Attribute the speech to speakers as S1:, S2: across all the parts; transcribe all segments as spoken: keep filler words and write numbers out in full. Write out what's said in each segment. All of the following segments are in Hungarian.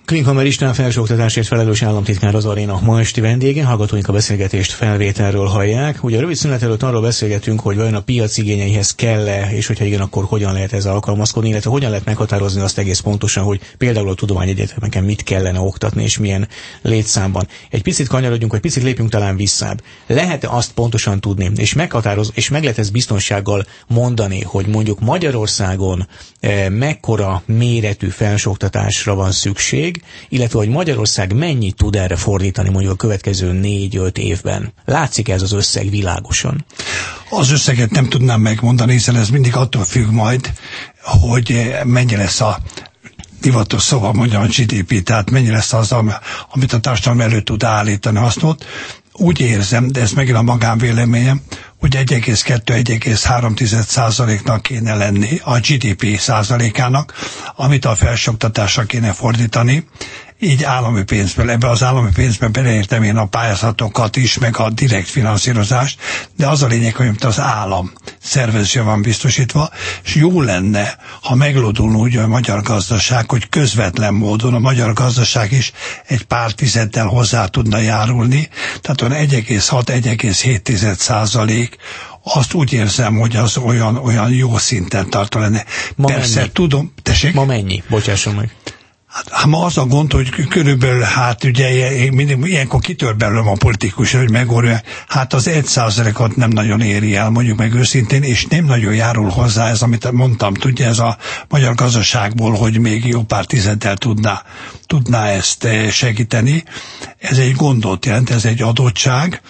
S1: Klinkhammer István felsőoktatásért felelős államtitkár az aréna ma esti vendége, hallgatóink a beszélgetést felvételről hallják. Ugye a rövid szünet előtt arról beszélgetünk, hogy vajon a piac igényeihez kell-e, és hogyha igen, akkor hogyan lehet ez alkalmazkodni, illetve hogyan lehet meghatározni azt egész pontosan, hogy például a tudományegyetemeken mit kellene oktatni, és milyen létszámban. Egy picit kanyarodjunk, egy picit lépjünk talán visszább. Lehet azt pontosan tudni, és meghatározni, és meg lehet ezt biztonsággal mondani, hogy mondjuk Magyarországon eh, mekkora méretű felsőoktatásra van szükség, illetve hogy Magyarország mennyit tud erre fordítani mondjuk a következő négy-öt évben. Látszik ez az összeg világosan?
S2: Az összeget nem tudnám megmondani, hiszen ez mindig attól függ majd, hogy mennyi lesz a divatos szóval mondjam a gé dé pé, tehát mennyi lesz az, amit a társadalom elő tud állítani hasznot. Úgy érzem, de ez megint a magánvéleményem, hogy egy egész kettő - egy egész három százaléknak kéne lenni a gé dé pé százalékának, amit a felsőoktatásra kéne fordítani, így állami pénzből. Ebbe az állami pénzben beleértem én a pályázatokat is, meg a direkt finanszírozást, de az a lényeg, hogy az állam szervezése van biztosítva, és jó lenne, ha meglódulna úgy a magyar gazdaság, hogy közvetlen módon a magyar gazdaság is egy pár tizeddel hozzá tudna járulni, tehát olyan egy egész hat - egy egész hét százalék, azt úgy érzem, hogy az olyan, olyan jó szinten tartó lenne.
S1: Ma
S2: Persze,
S1: mennyi?
S2: tudom, tessék?
S1: Ma mennyi? Bocsásson meg.
S2: Hát ma az a gond, hogy körülbelül, hát ugye mindig, ilyenkor kitör belőlem a politikus, hogy megorja, hát az egy százalékot nem nagyon éri el, mondjuk meg őszintén, és nem nagyon járul hozzá ez, amit mondtam, tudja, ez a magyar gazdaságból, hogy még jó pár tizeddel tudná, tudná ezt segíteni. Ez egy gondot jelent, ez egy adottság.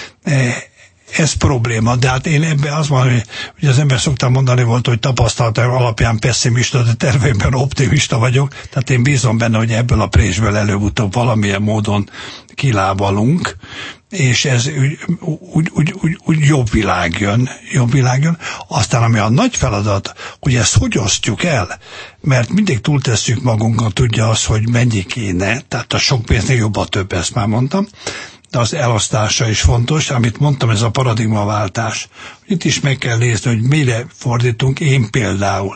S2: Ez probléma, de hát én ebben azt mondom, hogy, hogy az ember szoktam mondani volt, hogy tapasztalatok alapján pessimista, de terveimben optimista vagyok, tehát én bízom benne, hogy ebből a présből előbb-utóbb valamilyen módon kilábalunk, és ez úgy, úgy, úgy, úgy, úgy jobb világ jön, jobb világ jön. Aztán ami a nagy feladat, hogy ezt hogy osztjuk el, mert mindig túltesszük magunkat, tudja az, hogy mennyi kéne, tehát a sok pénznél jobb a több, ezt már mondtam, de az elosztása is fontos, amit mondtam, ez a paradigmaváltás. Itt is meg kell nézni, hogy mire fordítunk. Én például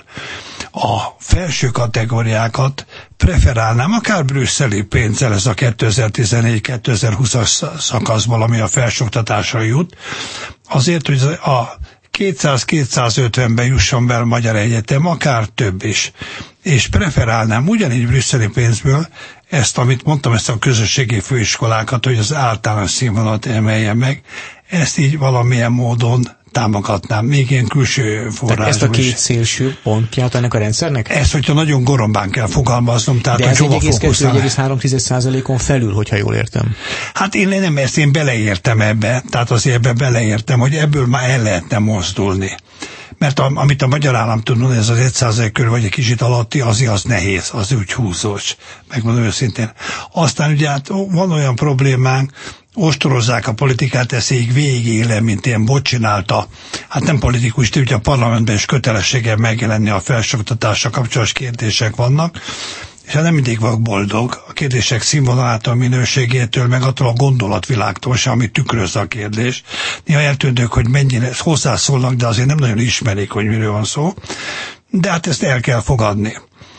S2: a felső kategóriákat preferálnám, akár brüsszeli pénzzel, ez a kétezer-tizenegy - kétezer-húszas szakaszból, ami a felsőoktatásra jut, azért, hogy a kétszáz - kétszázötvenben jusson be a Magyar Egyetem, akár több is. És preferálnám ugyanígy brüsszeli pénzből ezt, amit mondtam, ezt a közösségi főiskolákat, hogy az általános színvonalat emelje meg, ezt így valamilyen módon támogatnám, még ilyen külső forrásból.
S1: Ezt a két szélső pontját ennek a rendszernek?
S2: Ezt, hogyha nagyon gorombán kell fogalmaznom, tehát
S1: de
S2: hogy
S1: ez
S2: hova
S1: egy egész kettő -
S2: fókuszálni.
S1: egy egész három százalékon felül, hogyha jól értem.
S2: Hát én nem, ezt én beleértem ebbe, tehát azért ebbe beleértem, hogy ebből már el lehetne mozdulni. Mert a, amit a magyar állam tud mondani, ez az egy százalék körül, vagy egy kicsit alatti, az, az nehéz, az úgy húzós, megmondom őszintén. Aztán ugye hát van olyan problémánk, ostorozzák a politikát, ezt így végigélem, mint ilyen bot csinálta. Hát nem politikus, de ugye a parlamentben is kötelessége megjelenni a felsőoktatással kapcsolatos kérdések vannak, és hát nem mindig vagyok boldog. A kérdések színvonalától, minőségétől, meg attól a gondolatvilágtól sem, amit tükröz a kérdés. Néha eltűnök, hogy mennyire hozzászólnak, de azért nem nagyon ismerik, hogy miről van szó. De hát ezt el kell fogadni.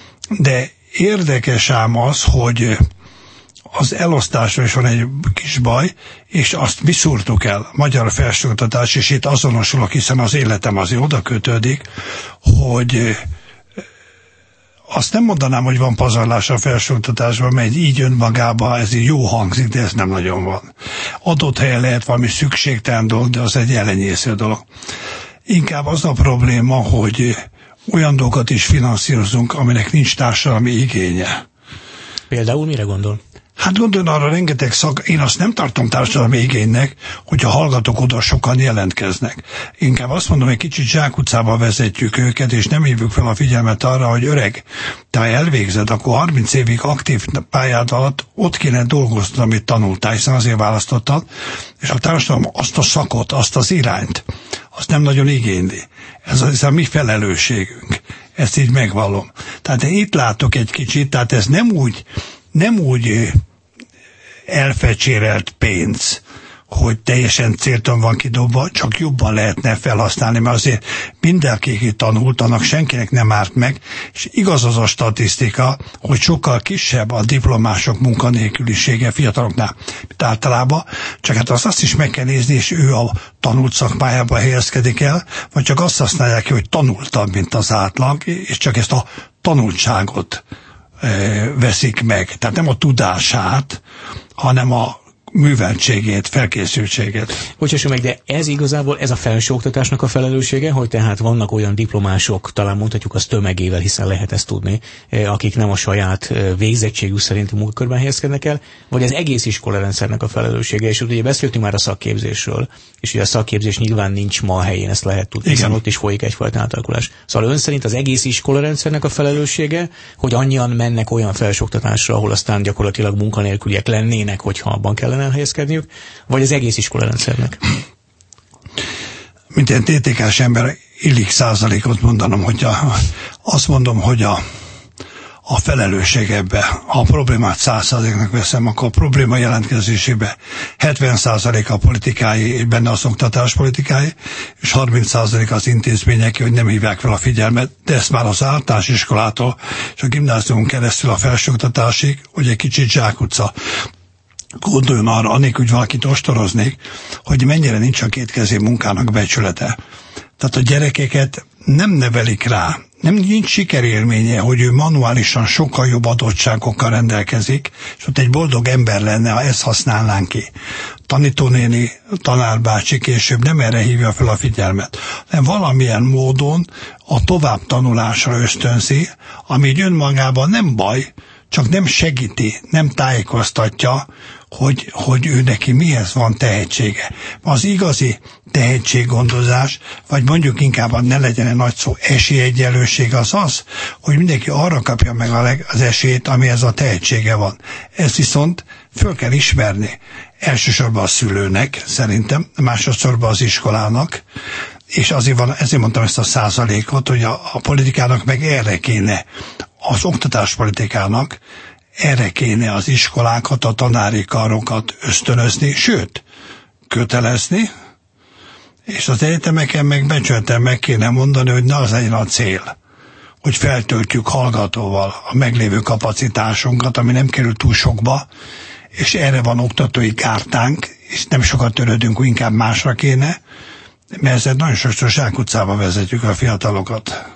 S2: De érdekes ám az, hogy az elosztásra is van egy kis baj, és azt mi szúrtuk el, magyar felsőoktatás, és itt azonosulok, hiszen az életem azért oda kötődik, hogy azt nem mondanám, hogy van pazarlás a felsőoktatásban, mert így önmagában ez így jó hangzik, de ez nem nagyon van. Adott helyen lehet valami szükségtelen dolog, de az egy elenyésző dolog. Inkább az a probléma, hogy olyan dolgokat is finanszírozunk, aminek nincs társadalmi igénye.
S1: Például mire gondol?
S2: Hát gondoljon arra rengeteg szak, én azt nem tartom társadalmi igénynek, hogy a hallgatók oda sokan jelentkeznek. Inkább azt mondom, hogy kicsit zsákutcába vezetjük őket, és nem hívjuk fel a figyelmet arra, hogy öreg, te ha elvégzed, akkor harminc évig aktív pályád alatt ott kéne dolgozni, amit tanultál, hiszen azért választottad, és a társadalom azt a szakot, azt az irányt, azt nem nagyon igényli. Ez az a mi felelősségünk. Ezt így megvallom. Tehát én itt látok egy kicsit, tehát ez nem úgy, nem úgy elfecsérelt pénz, hogy teljesen célton van kidobva, csak jobban lehetne felhasználni, mert azért mindenki, aki tanult, annak senkinek nem árt meg, és igaz az a statisztika, hogy sokkal kisebb a diplomások munkanélkülisége fiataloknál, mint általában, csak hát azt, azt is meg kell nézni, és ő a tanult szakmájába helyezkedik el, vagy csak azt használják ki, hogy tanultabb, mint az átlag, és csak ezt a tanultságot e, veszik meg. Tehát nem a tudását, hanem a műveltségét, felkészültségét.
S1: Bocsássuk meg, de ez igazából, ez a felsőoktatásnak a felelőssége, hogy tehát vannak olyan diplomások, talán mondhatjuk az tömegével, hiszen lehet ezt tudni, akik nem a saját végzettségük szerinti munkakörben helyezkednek el, vagy az egész iskolarendszernek a felelőssége, és ugye beszéltünk már a szakképzésről, és ugye a szakképzés nyilván nincs ma a helyén, ezt lehet tudni, hiszen ott is folyik egyfajta átalakulás. Szóval ön szerint az egész iskolarendszernek a felelőssége, hogy annyian mennek olyan felsőoktatásra, ahol aztán gyakorlatilag munkanélküliek lennének, hogyha abban kellene elhelyezkedniük, vagy az egész iskolarendszernek?
S2: Mint ilyen té té ká-s ember illik százalékot mondanom, hogy a, azt mondom, hogy a, a felelősség ebbe, ha a problémát száz százaléknak veszem, akkor a probléma jelentkezésébe hetven százalék a politikái, és benne az oktatás politikái, és harminc százalék az intézmények, hogy nem hívják fel a figyelmet, de ezt már az általános iskolától és a gimnáziumon keresztül a felsőoktatásig, hogy egy kicsit zsákutca. Gondoljon arra, anélkül, hogy valakit ostoroznék, hogy mennyire nincs a kétkezi munkának becsülete. Tehát a gyerekeket nem nevelik rá, nem nincs sikerélménye, hogy ő manuálisan sokkal jobb adottságokkal rendelkezik, és ott egy boldog ember lenne, ha ezt használnánk ki. Tanítónéni, tanárbácsi később nem erre hívja fel a figyelmet, hanem valamilyen módon a továbbtanulásra ösztönzi, ami így önmagában nem baj, csak nem segíti, nem tájékoztatja, hogy, hogy ő neki mihez van tehetsége. Az igazi tehetséggondozás, vagy mondjuk inkább ne legyen egy nagy szó, esélyegyenlőség az az, hogy mindenki arra kapja meg a leg, az esélyt, amihez a tehetsége van. Ezt viszont föl kell ismerni. Elsősorban a szülőnek, szerintem, másodszorban az iskolának, és azért van, ezért mondtam ezt a százalékot, hogy a, a politikának meg erre kéne, az oktatáspolitikának erre kéne az iskolákat, a tanári karokat ösztönözni, sőt, kötelezni, és az egyetemeken meg becsülten meg kéne mondani, hogy ne az legyen a cél, hogy feltöltjük hallgatóval a meglévő kapacitásunkat, ami nem kerül túl sokba, és erre van oktatói kártánk, és nem sokat törődünk, hogy inkább másra kéne, mert ezzel nagyon sokszor zsákutcába vezetjük a fiatalokat.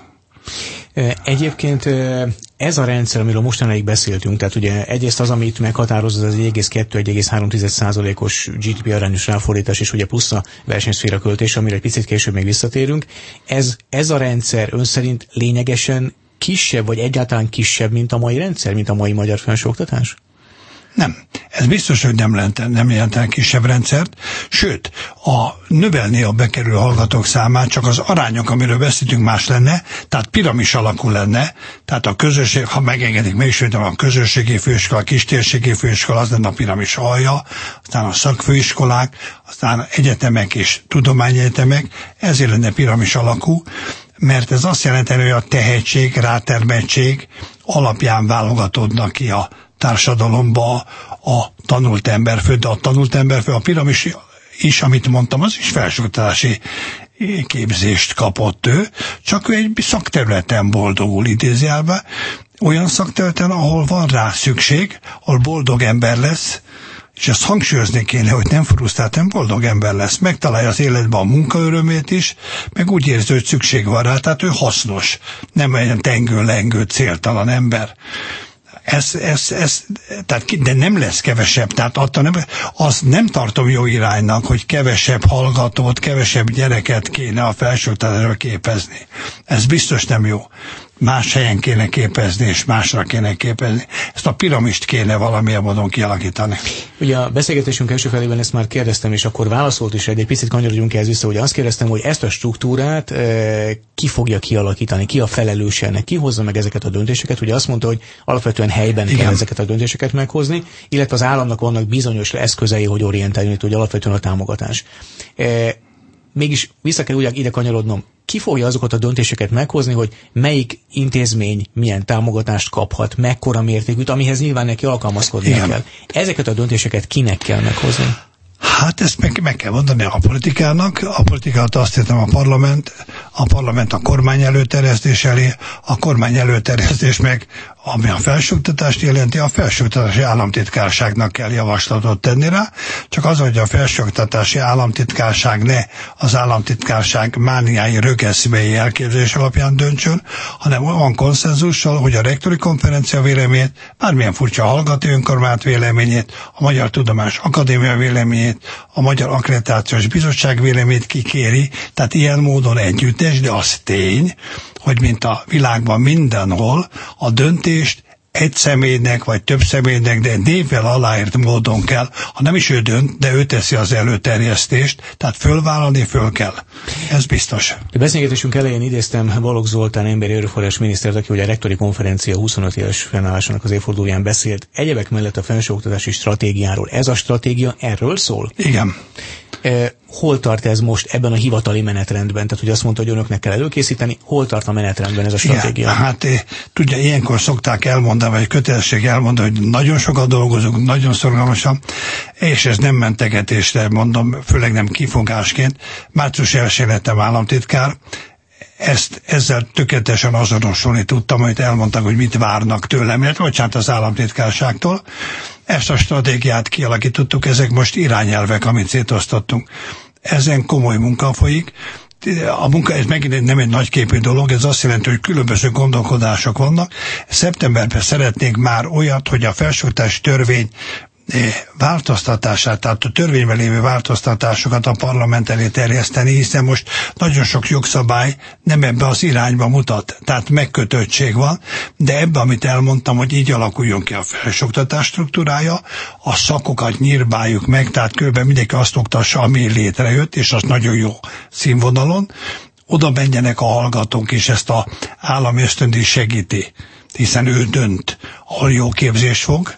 S1: Egyébként ez a rendszer, amiről mostanáig beszéltünk, tehát ugye egyrészt az, amit meghatároz, az egy egész kettő - egy egész három százalékos gé dé pé arányos ráfordítás, és ugye plusz a versenyszféra költés, amire egy picit később még visszatérünk. Ez, ez a rendszer ön szerint lényegesen kisebb, vagy egyáltalán kisebb, mint a mai rendszer, mint a mai magyar felsőoktatás?
S2: Nem. Ez biztos, hogy nem jelenten, nem jelenten kisebb rendszert. Sőt, a növelni a bekerülő hallgatók számát, csak az arányok, amiről beszéltünk, más lenne, tehát piramis alakú lenne, tehát a közösség, ha megengedik, meg is a közösségi főiskola, a kistérségi főiskola, az lenne a piramis alja, aztán a szakfőiskolák, aztán egyetemek és tudományegyetemek, ezért lenne piramis alakú, mert ez azt jelenti, hogy a tehetség, rátermettség alapján válogatódnak ki a társadalomba a tanult emberfő, de a tanult emberfő, a piramis is, amit mondtam, az is felsőoktatási képzést kapott ő, csak ő egy szakterületen boldogul, idézőjelben, olyan szakterületen, ahol van rá szükség, ahol boldog ember lesz, és ezt hangsúlyozni kéne, hogy nem frusztrált, nem boldog ember lesz. Megtalálja az életben a munkaörömét is, meg úgy érzi, hogy szükség van rá, tehát ő hasznos, nem egy tengő-lengő, céltalan ember. Ez, ez, ez, tehát, de nem lesz kevesebb, tehát attól nem, azt nem tartom jó iránynak, hogy kevesebb hallgatót, kevesebb gyereket kéne a felsőoktatásra képezni. Ez biztos nem jó. Más helyen kéne képezni, és másra kéne képezni. Ezt a piramist kéne valamilyen módon kialakítani.
S1: Ugye a beszélgetésünk első felében ezt már kérdeztem, és akkor válaszolt is egy, egy picit kanyarodjunk ehhez vissza, hogy azt kérdeztem, hogy ezt a struktúrát e, ki fogja kialakítani, ki a felelős ennek, ki hozza meg ezeket a döntéseket. Ugye azt mondta, hogy alapvetően helyben Igen. kell ezeket a döntéseket meghozni, illetve az államnak vannak bizonyos eszközei, hogy orientálni, hogy alapvetően a támogatás. E, mégis vissza kell úgy ide kanyarodnom, ki fogja azokat a döntéseket meghozni, hogy melyik intézmény milyen támogatást kaphat, mekkora mértékűt, amihez nyilván neki alkalmazkodnia kell. Ezeket a döntéseket kinek kell meghozni?
S2: Hát ezt meg, meg kell mondani a politikának. A politikát azt értem a parlament, a parlament a kormány előterjesztés elé, a kormány előterjesztés meg, ami a felsőoktatást jelenti, a felsőoktatási államtitkárságnak kell javaslatot tenni rá, csak az, hogy a felsőoktatási államtitkárság ne az államtitkárság mániái rögeszmei elképzelés alapján döntsön, hanem olyan konszenzussal, hogy a rektori konferencia véleményét, bármilyen furcsa hallgató önkormányzat véleményét, a Magyar Tudományos Akadémia véleményét, a Magyar Akkreditációs Bizottság véleményét kikéri, tehát ilyen módon együttes, de az tény, hogy mint a világban mindenhol a döntést egy személynek, vagy több személynek, de névvel aláírt módon kell, ha nem is ő dönt, de ő teszi az előterjesztést, tehát fölvállalni föl kell. Ez biztos.
S1: A beszélgetésünk elején idéztem Balogh Zoltán emberi erőforrás minisztert, aki ugye a rektori konferencia huszonöt éves fennállásának az évfordulóján beszélt. Egyebek mellett a felsőoktatási stratégiáról. Ez a stratégia erről szól?
S2: Igen.
S1: Eh, hol tart ez most ebben a hivatali menetrendben? Tehát, hogy azt mondta, hogy önöknek kell előkészíteni, hol tart a menetrendben ez a stratégia?
S2: Igen, hát tudja, ilyenkor szokták elmondani, vagy kötelesség elmondani, hogy nagyon sokat dolgozunk, nagyon szorgalmasan, és ez nem mentegetésre mondom, főleg nem kifogásként. március elsején lettem államtitkár, ezt ezzel tökéletesen azonosulni tudtam, amit elmondtak, hogy mit várnak tőlem, illetve bocsánat, az államtitkárságtól. Ezt a stratégiát kialakítottuk, ezek most irányelvek, amit szétosztottunk. Ezen komoly munka folyik. A munka, ez megint nem egy nagyképű dolog, ez azt jelenti, hogy különböző gondolkodások vannak. Szeptemberben szeretnénk már olyat, hogy a felsőoktatási törvény változtatását, tehát a törvényben lévő változtatásokat a parlament elé terjeszteni, hiszen most nagyon sok jogszabály nem ebbe az irányba mutat, tehát megkötöttség van, de ebbe, amit elmondtam, hogy így alakuljon ki a felsőoktatás struktúrája, a szakokat nyírbáljuk meg, tehát kb. Mindenki azt oktassa, ami létrejött, és az nagyon jó színvonalon, oda menjenek a hallgatók, és ezt a állami ösztöndíj segíti, hiszen ő dönt, ahol jó képzés fog.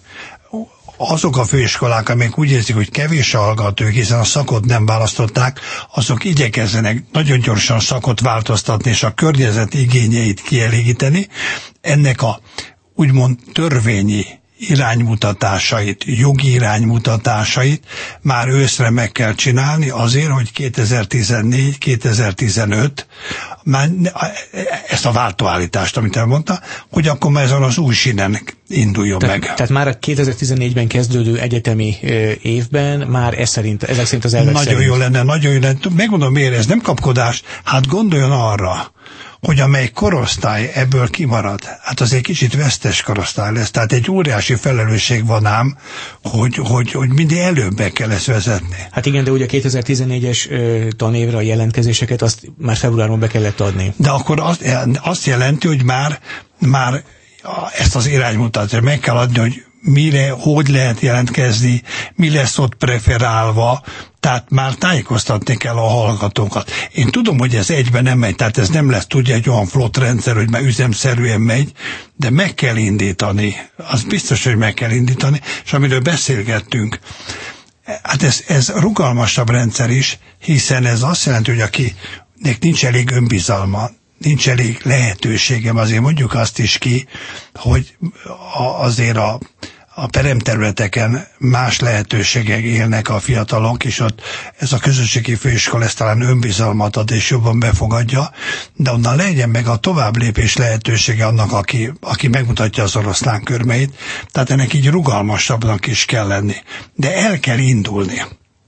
S2: Azok a főiskolák, amelyek úgy érzik, hogy kevés a hallgatók, hiszen a szakot nem választották, azok igyekezzenek nagyon gyorsan szakot változtatni, és a környezet igényeit kielégíteni. Ennek a úgymond törvényi iránymutatásait, jogi iránymutatásait már őszre meg kell csinálni azért, hogy kétezer-tizennégy kétezer-tizenöt már ezt a váltóállítást, amit elmondta, hogy akkor már ezen az új sínen induljon
S1: Te,
S2: meg.
S1: Tehát már a kétezer-tizennégyben kezdődő egyetemi évben már ez szerint, ezek szerint az elvek
S2: Nagyon
S1: szerint.
S2: jó lenne, nagyon jó lenne. Megmondom miért, ez nem kapkodás. Hát gondoljon arra, hogy amely korosztály ebből kimarad, hát az egy kicsit vesztes korosztály lesz, tehát egy óriási felelősség van ám, hogy, hogy, hogy mindig előbb be kell ezt vezetni.
S1: Hát igen, de ugye a kétezer-tizennégyes tanévre a jelentkezéseket azt már februárban be kellett adni.
S2: De akkor azt, azt jelenti, hogy már, már ezt az iránymutatást meg kell adni, hogy mire, hogy lehet jelentkezni, mi lesz ott preferálva, tehát már tájékoztatni kell a hallgatókat. Én tudom, hogy ez egyben nem megy, tehát ez nem lesz, tudja, egy olyan flott rendszer, hogy már üzemszerűen megy, de meg kell indítani. Az biztos, hogy meg kell indítani, és amiről beszélgettünk, hát ez, ez rugalmasabb rendszer is, hiszen ez azt jelenti, hogy akinek nincs elég önbizalma, nincs elég lehetőségem, azért mondjuk azt is ki, hogy azért a, a peremterületeken más lehetőségek élnek a fiatalok, és ott ez a közösségi főiskola ezt talán önbizalmat ad, és jobban befogadja, de onnan legyen meg a továbblépés lehetősége annak, aki, aki megmutatja az oroszlán körmeit, tehát ennek így rugalmasabbnak is kell lenni. De el kell indulni.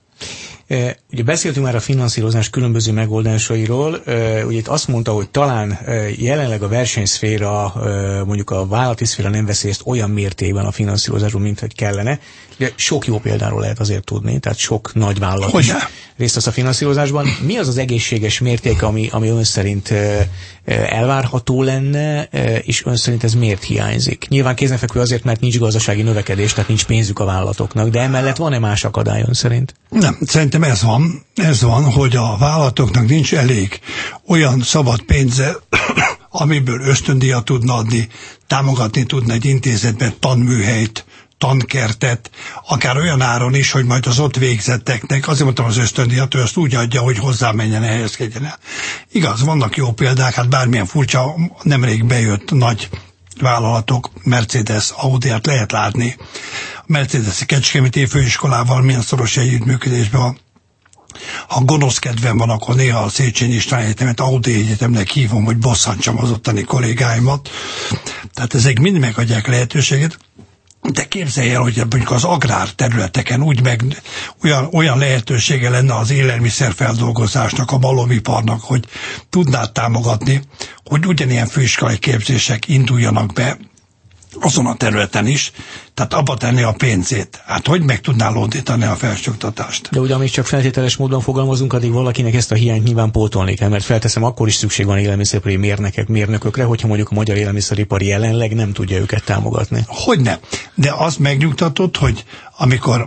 S1: Ugye beszéltünk már a finanszírozás különböző megoldásairól, ugye itt azt mondta, hogy talán jelenleg a versenyszféra, mondjuk a vállalati szféra nem veszi ezt olyan mértékben a finanszírozásban, mint hogy kellene. Ugye sok jó példáról lehet azért tudni, tehát sok nagy vállalat is részt vesz a finanszírozásban. Mi az az egészséges mérték, ami, ami ön szerint elvárható lenne, és ön szerint ez miért hiányzik? Nyilván kézenfekvő azért, mert nincs gazdasági növekedés, tehát nincs pénzük a vállalatoknak, de emellett van-e más akadály ön szerint?
S2: Nem, szerintem ez van. Ez van, hogy a vállalatoknak nincs elég olyan szabad pénze, amiből ösztöndíjat tudna adni, támogatni tudna egy intézetben tanműhelyt, tankertet, akár olyan áron is, hogy majd az ott végzetteknek, azért mondtam az ösztöndíjat, hogy azt úgy adja, hogy hozzá menjen, helyezkedjen el. Igaz, vannak jó példák, hát bármilyen furcsa, nemrég bejött nagy vállalatok, Mercedes, Audi-t lehet látni, a Mercedes Kecskeméti Főiskolával milyen szoros együttműködésben van. Ha gonosz kedvem van, akkor néha a Széchenyi István Egyetemet Audi Egyetemnek hívom, hogy bosszantsam az ottani kollégáimat. Tehát ezek mind megadják lehetőséget. De képzelj el, hogy mondjuk az agrár területeken úgy meg, olyan, olyan lehetősége lenne az élelmiszerfeldolgozásnak, a malomiparnak, hogy tudnád támogatni, hogy ugyanilyen főiskolai képzések induljanak be azon a területen is, tehát abba tenni a pénzét. Hát hogy meg tudná lódítani a felsőoktatást?
S1: De ugye, amíg csak feltételes módon fogalmazunk, addig valakinek ezt a hiányt nyilván pótolni kell, mert felteszem, akkor is szükség van élelmiszeripari mérnökök, mérnökökre, hogyha mondjuk a magyar élelmiszeripari jelenleg nem tudja őket támogatni.
S2: Hogyne. De az megnyugtatott, hogy amikor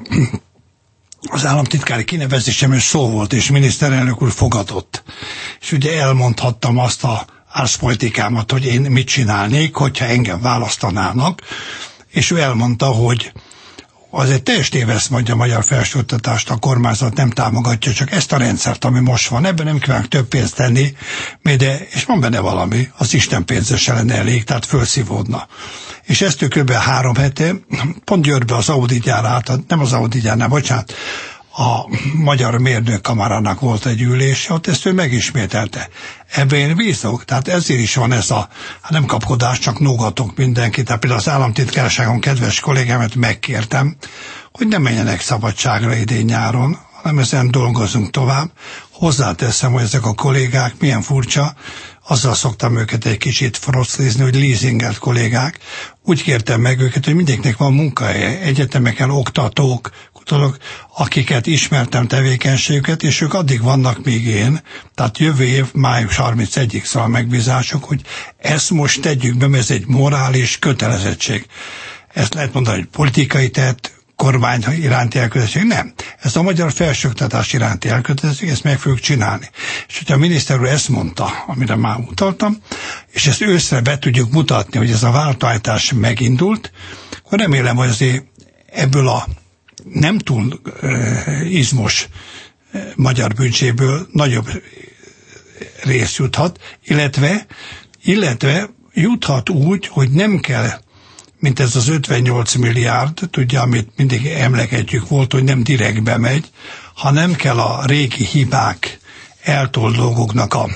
S2: az államtitkári kinevezésemről szó volt, és miniszterelnök úr fogadott, és ugye elmondhattam azt a árszpolitikámat, hogy én mit csinálnék, hogyha engem választanának, és ő elmondta, hogy az egy teljes téveszme, a magyar felsőoktatást a kormányzat nem támogatja, csak ezt a rendszert, ami most van, ebben nem kívánok több pénzt tenni, de, és van benne valami, az Isten pénze se lenne elég, tehát felszívódna. És ezt ő kb. három hete, pont Győrbe az Audi gyár, nem az Audi gyárnál, bocsánat, a Magyar Mérnökkamarának volt egy ülés, ott ezt ő megismételte. Ebben én bízok, tehát ezért is van ez a, hát nem kapkodás, csak nógatok mindenkit. Tehát például az államtitkárságon kedves kollégámat megkértem, hogy ne menjenek szabadságra idén nyáron, hanem ezen dolgozunk tovább. Hozzáteszem, hogy ezek a kollégák milyen furcsa, azzal szoktam őket egy kicsit froclizni, hogy leasingelt kollégák. Úgy kértem meg őket, hogy mindenkinek van munkahelye, egyetemeken oktatók, kutatók, akiket ismertem tevékenységüket, és ők addig vannak, míg én. Tehát jövő év május harmincegyedikéig szól a megbízások, hogy ezt most tegyük be, mert ez egy morális kötelezettség. Ezt lehet mondani, hogy politikai tett, kormány iránti elkötelezettség. Nem. Ez a magyar felsőoktatás iránti elkötelezettség, ezt meg fogjuk csinálni. És hogyha a miniszter úr ezt mondta, amire már utaltam, és ezt őszre be tudjuk mutatni, hogy ez a változás megindult, akkor remélem, hogy azért ebből a nem túl uh, izmos uh, magyar bűncséből nagyobb rész juthat, illetve, illetve juthat úgy, hogy nem kell, mint ez az ötvennyolc milliárd, tudja, amit mindig emlegetjük volt, hogy nem direktbe megy, hanem kell a régi hibák, eltolt dolgoknak a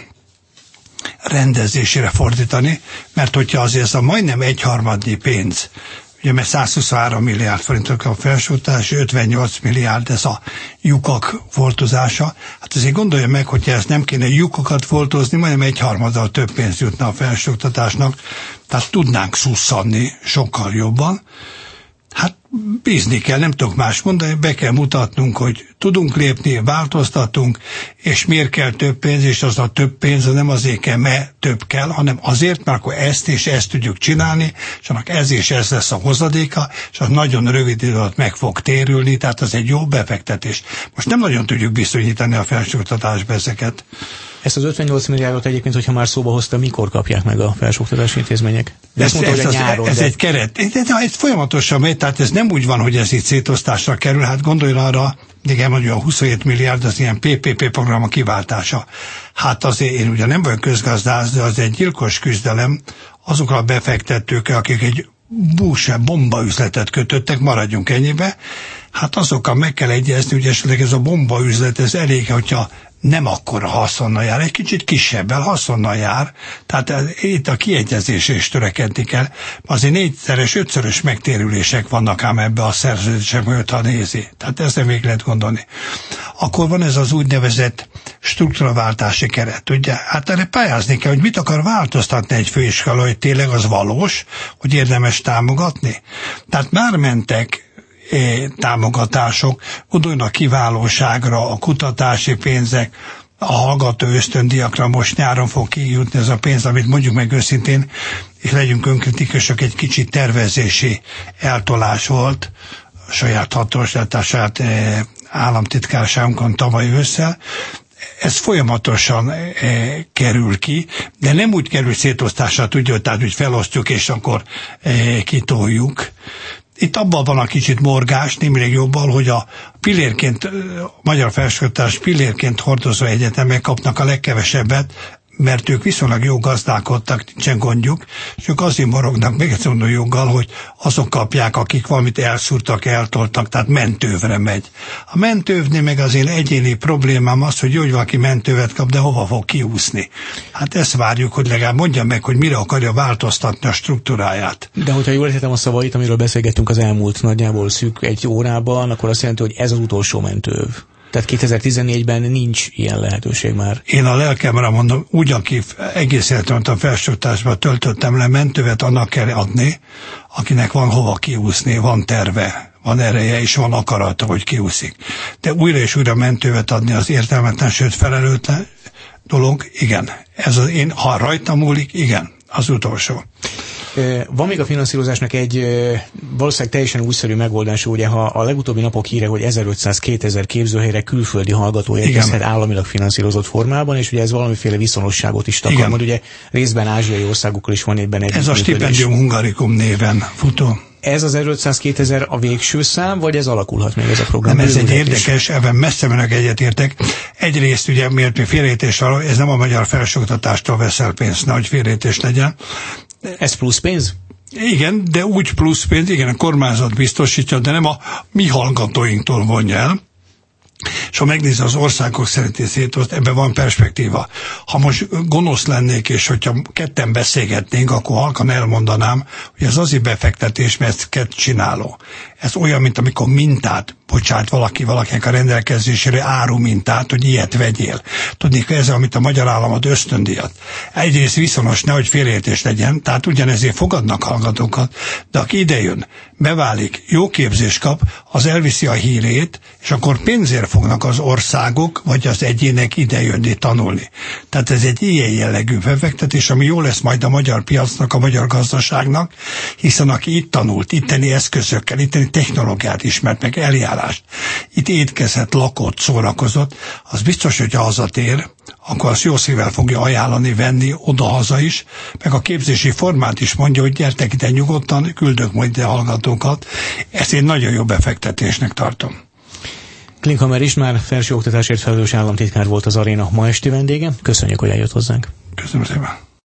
S2: rendezésére fordítani, mert hogyha azért ez a majdnem egyharmadnyi pénz, ugye mert százhuszonhárom milliárd forintok a felsőoktatás, ötvennyolc milliárd ez a lyukak foltozása. Hát azért gondolja meg, hogyha ezt nem kéne lyukokat foltozni, majdnem egyharmaddal több pénz jutna a felsőoktatásnak, tehát tudnánk szusszanni sokkal jobban. Hát bízni kell, nem tudok más mondani, be kell mutatnunk, hogy tudunk lépni, változtatunk, és miért kell több pénz, és az a több pénz nem azért kell, mert több kell, hanem azért, mert akkor ezt és ezt tudjuk csinálni, és annak ez és ez lesz a hozadéka, és az nagyon rövid idő alatt meg fog térülni, tehát az egy jó befektetés. Most nem nagyon tudjuk bizonyítani a felsőoktatásba ezeket.
S1: Ezt az ötvennyolc milliárdot egyébként, hogyha már szóba hozta, mikor kapják meg a felsőoktatási intézmények? De
S2: ez, mondta, ez, hogy nyáron, ez de... egy keret. De, de ez folyamatosan megy, tehát ez nem úgy van, hogy ez itt szétosztásra kerül. Hát gondoljon arra, igen, mondjuk a huszonhét milliárd az ilyen pé pé pé program a kiváltása. Hát azért én ugye nem vagyok közgazdász, de az egy gyilkos küzdelem azokra a befektetőkkel, akik egy búse, bomba üzletet kötöttek, maradjunk ennyibe. Hát azokkal meg kell egyezni, hogy esetleg ez a bomba üzlet, ez elég, hogyha nem akkora haszonnal jár, egy kicsit kisebbel haszonnal jár, tehát itt a kiegyezésre is törekedni kell. Azért négyszeres, ötszörös megtérülések vannak ám ebbe a szerződések mögött, ha nézi. Tehát ezzel még lehet gondolni. Akkor van ez az úgynevezett struktúraváltási keret, ugye? Hát erre pályázni kell, hogy mit akar változtatni egy főiskola, hogy tényleg az valós, hogy érdemes támogatni. Tehát már mentek támogatások, gondoljon a kiválóságra, a kutatási pénzek, a hallgató ösztöndiakra most nyáron fog kijutni ez a pénz, amit mondjuk meg őszintén, és legyünk önkritikusok, egy kicsit tervezési eltolás volt a saját hatóság, saját államtitkárságunkon tavaly ősszel. Ez folyamatosan e, kerül ki, de nem úgy kerül szétosztásra, tudja, tehát úgy felosztjuk, és akkor e, kitoljuk. Itt abban van a kicsit morgás, némileg jobban, hogy a pillérként, a magyar felsőoktatás pillérként hordozó egyetemek kapnak a legkevesebbet, mert ők viszonylag jó gazdálkodtak, nincsen gondjuk, és ők azért morognak, még egyszer mondom joggal, hogy azok kapják, akik valamit elszúrtak, eltoltak, tehát mentővre megy. A mentővnél meg azért egyéni problémám az, hogy jó, hogy valaki mentővet kap, de hova fog kiúszni. Hát ezt várjuk, hogy legalább mondja meg, hogy mire akarja változtatni a struktúráját.
S1: De hogyha jól értettem a szavait, amiről beszélgettünk az elmúlt nagyjából szűk egy órában, akkor azt jelenti, hogy ez az utolsó mentőv. Tehát kétezer-tizennégyben nincs ilyen lehetőség már.
S2: Én a lelkemre mondom, úgy, aki egész életemet a felsőoktatásban töltöttem le, mentővet annak kell adni, akinek van hova kiúszni, van terve, van ereje és van akarata, hogy kiúszik. De újra és újra mentővet adni az értelmetlen, sőt felelőtlen dolog, igen. Ez az én, ha rajtam múlik, igen, az utolsó.
S1: Van még a finanszírozásnak egy valószínűleg teljesen újszerű megoldása, ugye, ha a legutóbbi napok híre, hogy ezerötszáz-kétezer képzőhelyre külföldi hallgató érkezhet államilag finanszírozott formában, és ugye ez valamiféle viszonosságot is takar, majd ugye részben ázsiai országokkal is van egyben egy.
S2: Ez a Stipendium Hungaricum néven futó. Nem, ez egy érdekes, ebben messze menőleg egyetértek. Egyrészt ugye, miért mi félreértés arra, ez nem a magyar felsőoktatástól veszel pénzt, nehogy félreértés legyen.
S1: Ez plusz pénz?
S2: Igen, de úgy plusz pénz, igen, a kormányzat biztosítja, de nem a mi hallgatóinktól vonja el. És ha megnézze az országok szerinti szétosztást, ebben van perspektíva. Ha most gonosz lennék, és hogyha ketten beszélgetnénk, akkor halkan elmondanám, hogy ez azért befektetés, mert ez kett csináló. Ez olyan, mint amikor mintát bocsát valaki valakinek a rendelkezésére áru mintát, hogy ilyet vegyél. Tudni, ez, amit a magyar állam ad ösztöndíjat. Egyrészt viszonos, nehogy félreértés legyen, tehát ugyanezért fogadnak hallgatókat, de aki idejön, beválik, jó képzést kap, az elviszi a hírét, és akkor pénzért fognak az országok, vagy az egyének idejönni, tanulni. Tehát ez egy ilyen jellegű befektetés, ami jó lesz majd a magyar piacnak, a magyar gazdaságnak, hiszen aki itt tanult, itteni eszközökkel, itteni technológiát ismert meg, eljárást, itt étkezett, lakott, szórakozott, az biztos, hogy ha hazatér, akkor azt jó szívvel fogja ajánlani, venni oda-haza is, meg a képzési formát is mondja, hogy gyertek ide nyugodtan, küldök majd ide hallgatókat. Ezt én nagyon jó befektetésnek tartom.
S1: Klinkhammer István, felsőoktatásért felelős államtitkár volt az Aréna ma esti vendége. Köszönjük, hogy eljött hozzánk.
S2: Köszönöm szépen.